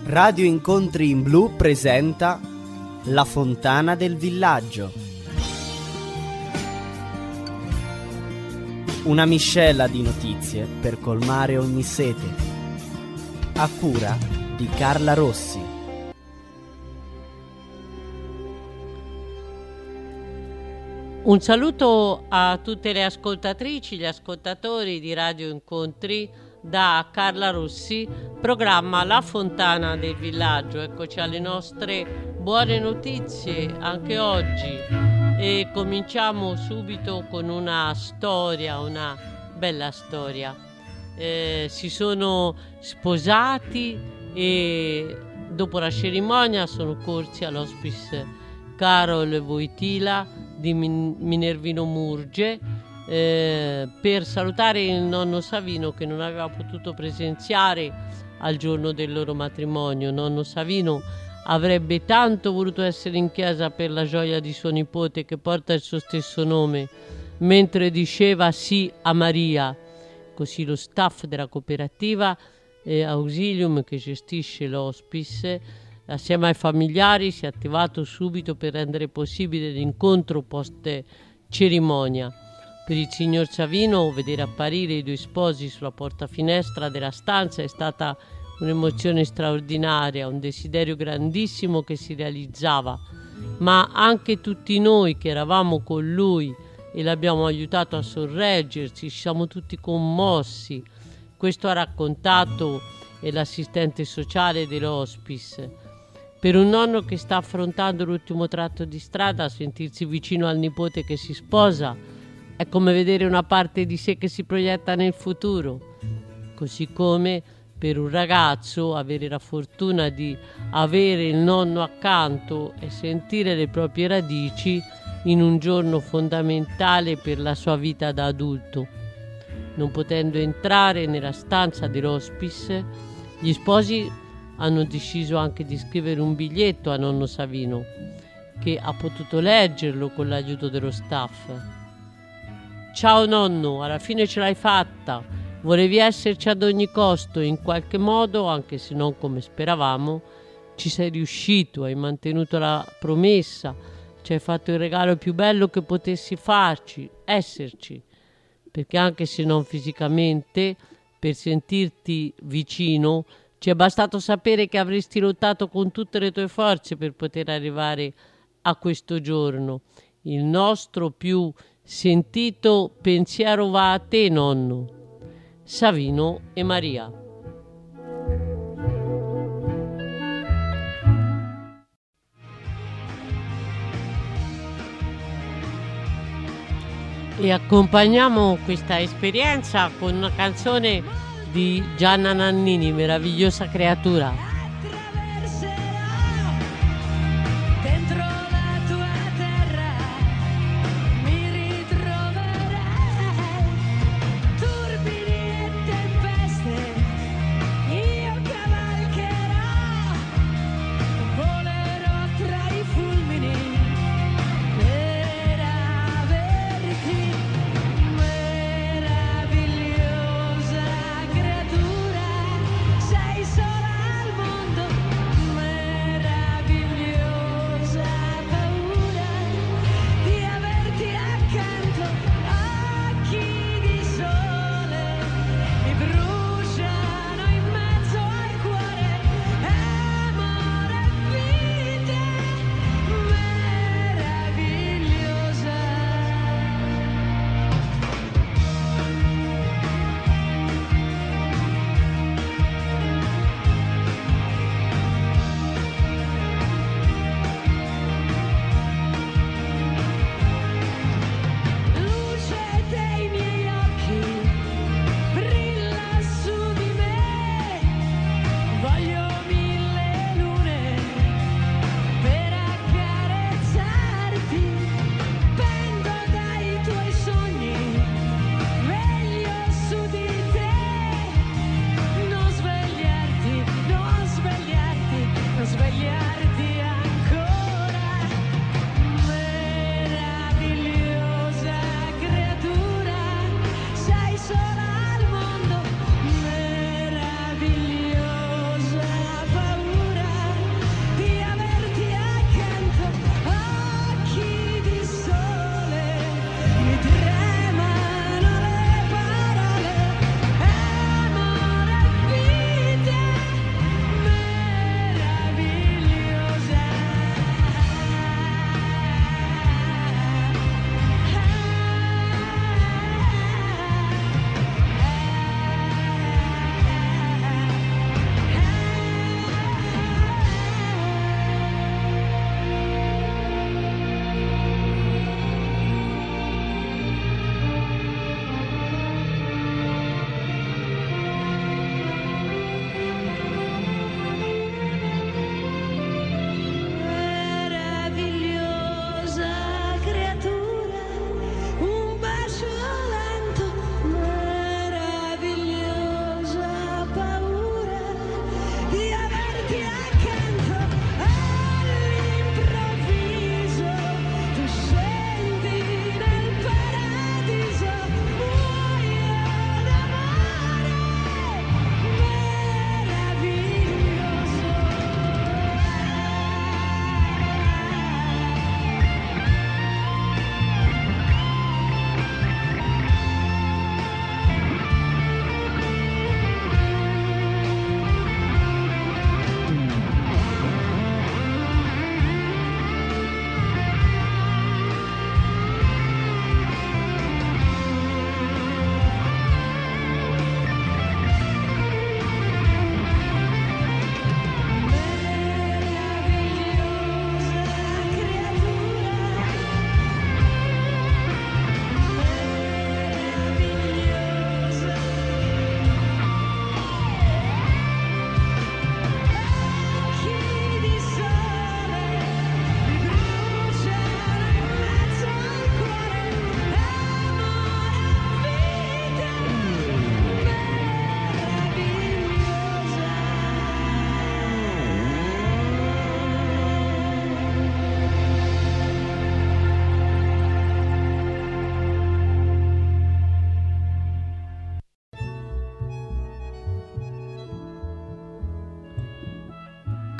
Radio Incontri in Blu presenta La Fontana del Villaggio. Una miscela di notizie per colmare ogni sete. A cura di Carla Rossi. Un saluto a tutte le ascoltatrici, gli ascoltatori di Radio Incontri da Carla Rossi, programma La Fontana del Villaggio. Eccoci alle nostre buone notizie anche oggi e cominciamo subito con una storia, una bella storia. Si sono sposati e dopo la cerimonia sono corsi all'hospice Karol Wojtyła di Minervino Murge per salutare il nonno Savino che non aveva potuto presenziare al giorno del loro matrimonio. Nonno Savino avrebbe tanto voluto essere in chiesa per la gioia di suo nipote che porta il suo stesso nome, mentre diceva sì a Maria. Così lo staff della cooperativa Ausilium che gestisce l'hospice assieme ai familiari si è attivato subito per rendere possibile l'incontro post cerimonia. Per il signor Savino vedere apparire i due sposi sulla porta finestra della stanza è stata un'emozione straordinaria, un desiderio grandissimo che si realizzava, ma anche tutti noi che eravamo con lui e l'abbiamo aiutato a sorreggersi, ci siamo tutti commossi. Questo ha raccontato l'assistente sociale dell'hospice. Per un nonno che sta affrontando l'ultimo tratto di strada, sentirsi vicino al nipote che si sposa è come vedere una parte di sé che si proietta nel futuro. Così come per un ragazzo avere la fortuna di avere il nonno accanto e sentire le proprie radici in un giorno fondamentale per la sua vita da adulto. Non potendo entrare nella stanza dell'hospice, gli sposi hanno deciso anche di scrivere un biglietto a nonno Savino, che ha potuto leggerlo con l'aiuto dello staff. Ciao nonno, alla fine ce l'hai fatta. Volevi esserci ad ogni costo, in qualche modo, anche se non come speravamo, ci sei riuscito, hai mantenuto la promessa, ci hai fatto il regalo più bello che potessi farci, esserci. Perché anche se non fisicamente, per sentirti vicino, ci è bastato sapere che avresti lottato con tutte le tue forze per poter arrivare a questo giorno. Il nostro più sentito pensiero va a te, nonno. Savino e Maria. E accompagniamo questa esperienza con una canzone di Gianna Nannini, Meravigliosa creatura. Sei sola al mondo.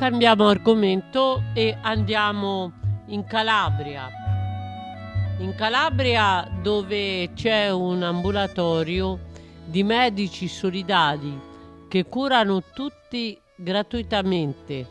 cambiamo argomento e andiamo in Calabria. In Calabria, dove c'è un ambulatorio di medici solidali che curano tutti gratuitamente.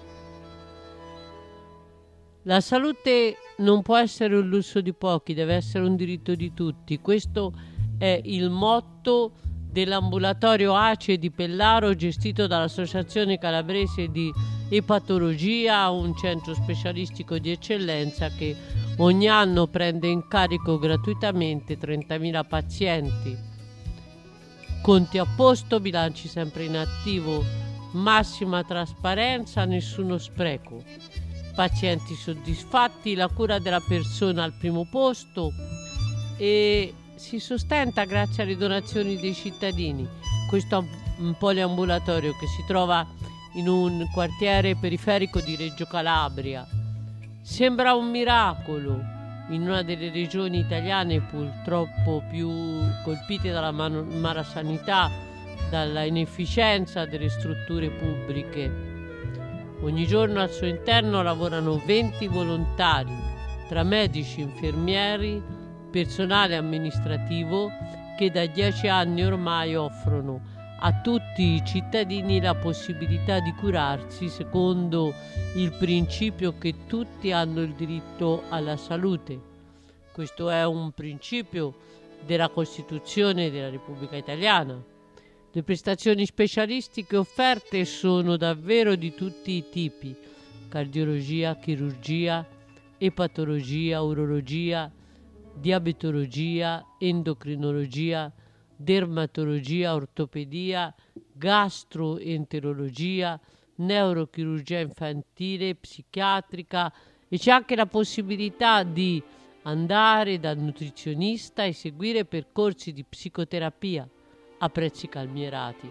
La salute non può essere un lusso di pochi, deve essere un diritto di tutti. Questo è il motto dell'ambulatorio ACE di Pellaro, gestito dall'Associazione Calabrese di Epatologia, un centro specialistico di eccellenza che ogni anno prende in carico gratuitamente 30.000 pazienti. Conti a posto, bilanci sempre in attivo, massima trasparenza, nessuno spreco. Pazienti soddisfatti, la cura della persona al primo posto e si sostenta grazie alle donazioni dei cittadini. Questo è un poliambulatorio che si trova in un quartiere periferico di Reggio Calabria. Sembra un miracolo in una delle regioni italiane purtroppo più colpite dalla malasanità, dalla inefficienza delle strutture pubbliche. Ogni giorno al suo interno lavorano 20 volontari, tra medici, infermieri, personale amministrativo, che da 10 anni ormai offrono a tutti i cittadini la possibilità di curarsi secondo il principio che tutti hanno il diritto alla salute. Questo è un principio della Costituzione della Repubblica Italiana. Le prestazioni specialistiche offerte sono davvero di tutti i tipi: cardiologia, chirurgia, epatologia, urologia, diabetologia, endocrinologia, dermatologia, ortopedia, gastroenterologia, neurochirurgia infantile, psichiatrica, e c'è anche la possibilità di andare dal nutrizionista e seguire percorsi di psicoterapia a prezzi calmierati.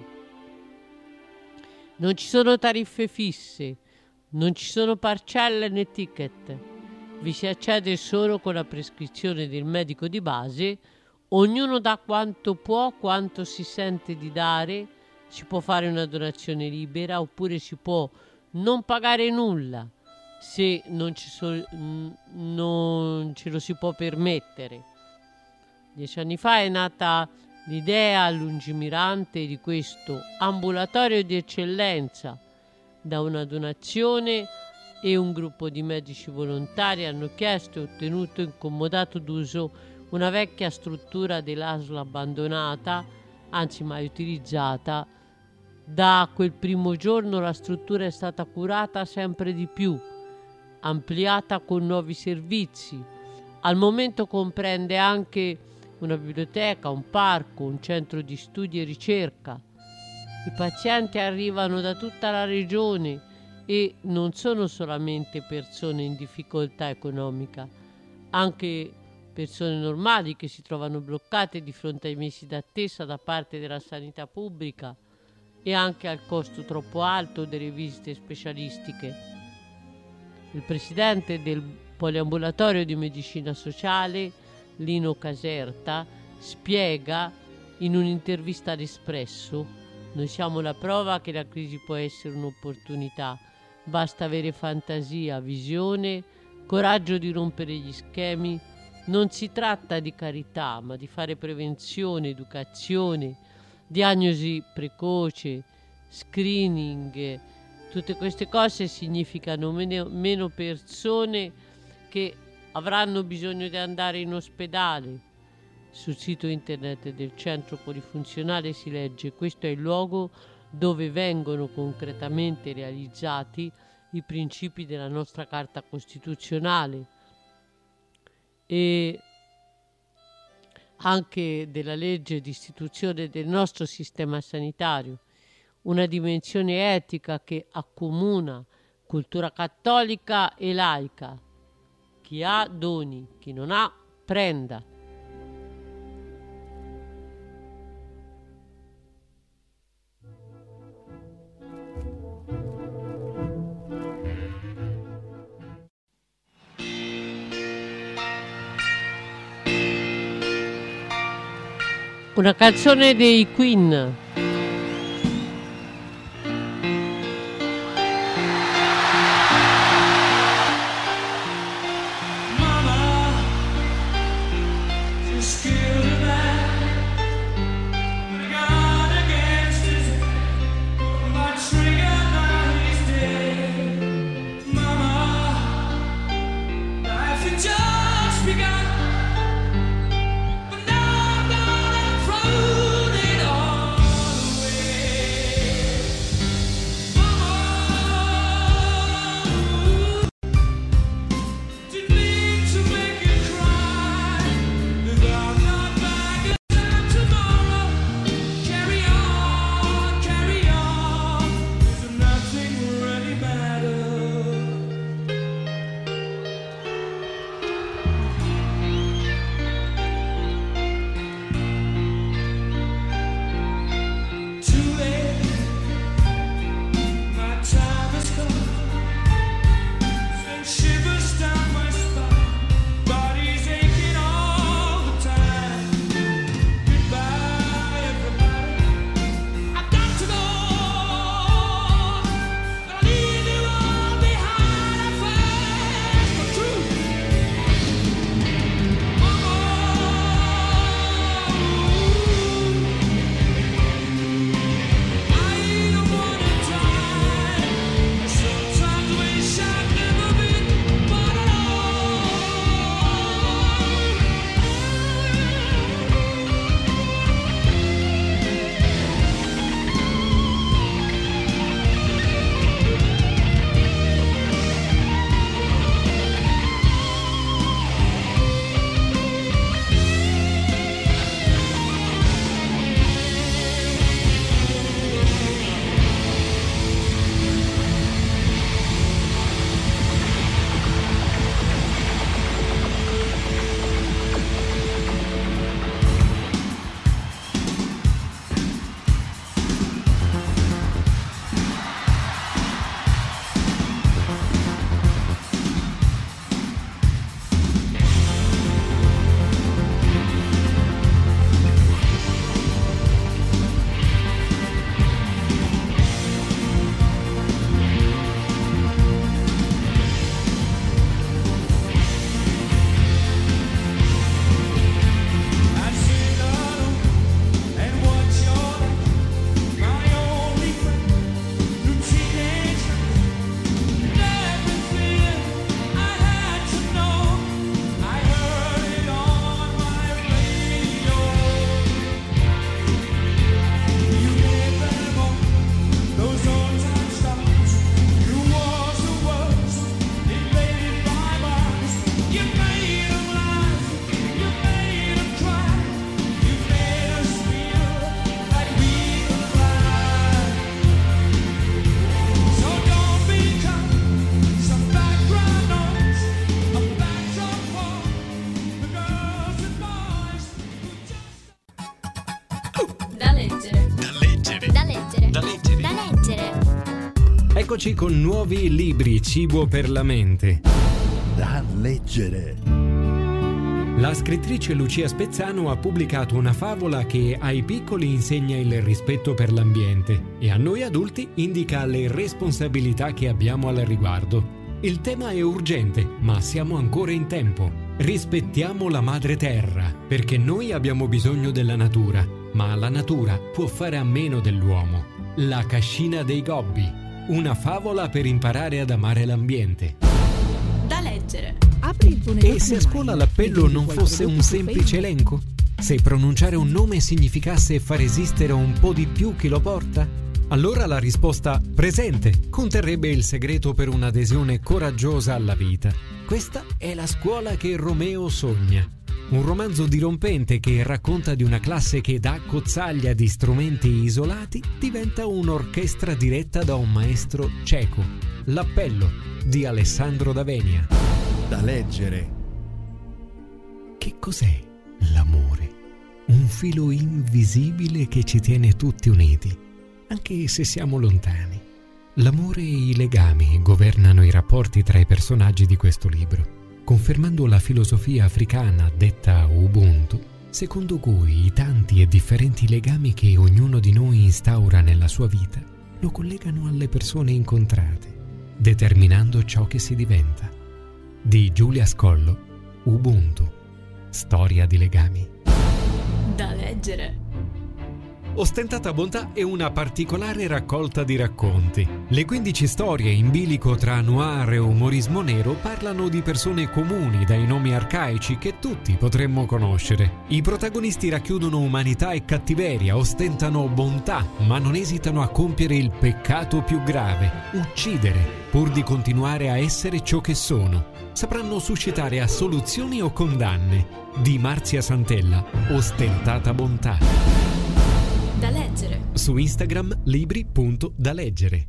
Non ci sono tariffe fisse, non ci sono parcelle né ticket. Vi si accede solo con la prescrizione del medico di base. Ognuno dà quanto può, quanto si sente di dare. Si può fare una donazione libera oppure si può non pagare nulla se non ce lo si può permettere. 10 anni fa è nata l'idea lungimirante di questo ambulatorio di eccellenza. Da una donazione e un gruppo di medici volontari hanno chiesto e ottenuto in comodato d'uso una vecchia struttura dell'ASL abbandonata, anzi mai utilizzata. Da quel primo giorno la struttura è stata curata sempre di più, ampliata con nuovi servizi. Al momento comprende anche una biblioteca, un parco, un centro di studi e ricerca. I pazienti arrivano da tutta la regione e non sono solamente persone in difficoltà economica, anche persone normali che si trovano bloccate di fronte ai mesi d'attesa da parte della sanità pubblica e anche al costo troppo alto delle visite specialistiche. Il presidente del poliambulatorio di medicina sociale, Lino Caserta, spiega in un'intervista all'Espresso: noi siamo la prova che la crisi può essere un'opportunità, basta avere fantasia, visione, coraggio di rompere gli schemi. Non si tratta di carità, ma di fare prevenzione, educazione, diagnosi precoce, screening. Tutte queste cose significano meno persone che avranno bisogno di andare in ospedale. Sul sito internet del centro polifunzionale si legge: questo è il luogo dove vengono concretamente realizzati i principi della nostra Carta Costituzionale e anche della legge di istituzione del nostro sistema sanitario, una dimensione etica che accomuna cultura cattolica e laica. Chi ha doni, chi non ha prenda. Una canzone dei Queen. Da leggere. Da leggere. Eccoci con nuovi libri, cibo per la mente. Da leggere. La scrittrice Lucia Spezzano ha pubblicato una favola che ai piccoli insegna il rispetto per l'ambiente e a noi adulti indica le responsabilità che abbiamo al riguardo. Il tema è urgente, ma siamo ancora in tempo. Rispettiamo la madre terra, perché noi abbiamo bisogno della natura, ma la natura può fare a meno dell'uomo. La cascina dei gobbi, una favola per imparare ad amare l'ambiente. Da leggere. E se a scuola l'appello non fosse un semplice elenco? Se pronunciare un nome significasse far esistere un po' di più chi lo porta? Allora la risposta presente conterrebbe il segreto per un'adesione coraggiosa alla vita. Questa è la scuola che Romeo sogna. Un romanzo dirompente che racconta di una classe che da accozzaglia di strumenti isolati diventa un'orchestra diretta da un maestro cieco. L'appello di Alessandro D'Avenia. Da leggere. Che cos'è l'amore? Un filo invisibile che ci tiene tutti uniti, anche se siamo lontani. L'amore e i legami governano i rapporti tra i personaggi di questo libro, confermando la filosofia africana detta Ubuntu, secondo cui i tanti e differenti legami che ognuno di noi instaura nella sua vita lo collegano alle persone incontrate, determinando ciò che si diventa. Di Giulia Scollo, Ubuntu, storia di legami. Da leggere. Ostentata bontà è una particolare raccolta di racconti. Le 15 storie in bilico tra noir e umorismo nero parlano di persone comuni dai nomi arcaici che tutti potremmo conoscere. I protagonisti racchiudono umanità e cattiveria, ostentano bontà, ma non esitano a compiere il peccato più grave, uccidere, pur di continuare a essere ciò che sono. Sapranno suscitare assoluzioni o condanne. Di Marzia Santella, Ostentata bontà. Da leggere. Su Instagram libri.daleggere.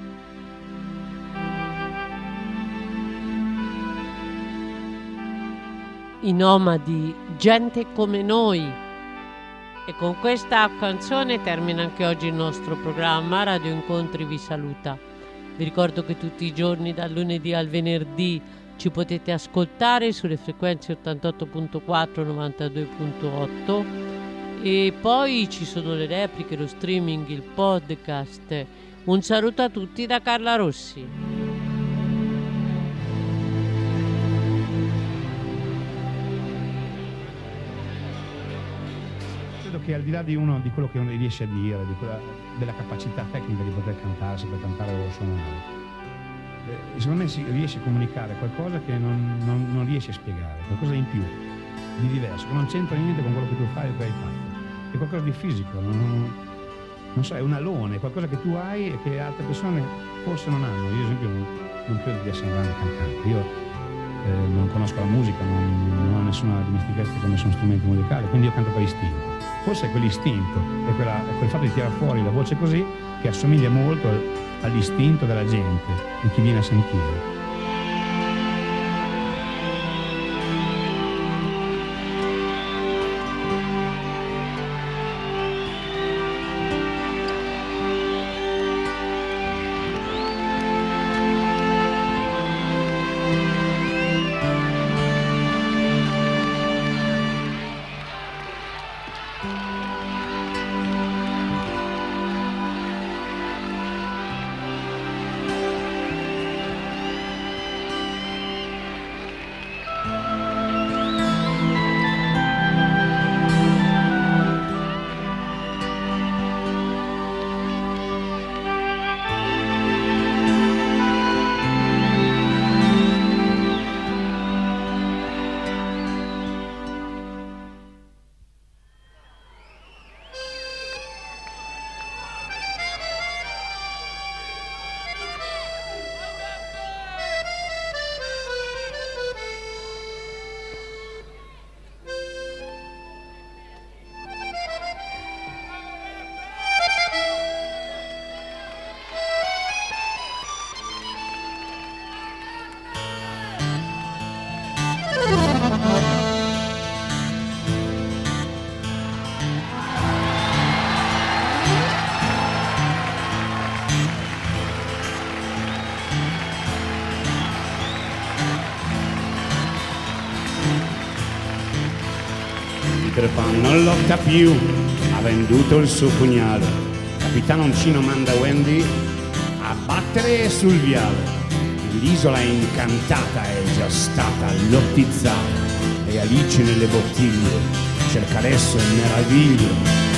I nomadi, gente come noi. E con questa canzone termina anche oggi il nostro programma. Radio Incontri vi saluta. Vi ricordo che tutti i giorni dal lunedì al venerdì ci potete ascoltare sulle frequenze 88.4 92.8 e poi ci sono le repliche, lo streaming, il podcast. Un saluto a tutti da Carla Rossi. Credo che al di là di quello che uno riesce a dire, della capacità tecnica di poter cantare, saper cantare o suonare, secondo me si riesce a comunicare qualcosa che non riesce a spiegare, qualcosa in più, di diverso, che non c'entra niente con quello che tu fai o che hai fatto. È qualcosa di fisico, non so, è un alone, è qualcosa che tu hai e che altre persone forse non hanno. Io ad esempio non credo di essere un grande cantante, io non conosco la musica, non ho nessuna dimestichezza con nessun strumento musicale, quindi io canto per istinto. Forse è quell'istinto, è quel fatto di tirare fuori la voce così che assomiglia molto all'istinto della gente, di chi viene a sentire. Peter Pan non lotta più, ha venduto il suo pugnale. Capitano Uncino manda Wendy a battere sul viale. L'isola incantata è già stata lottizzata e Alice nelle bottiglie cerca adesso il meraviglio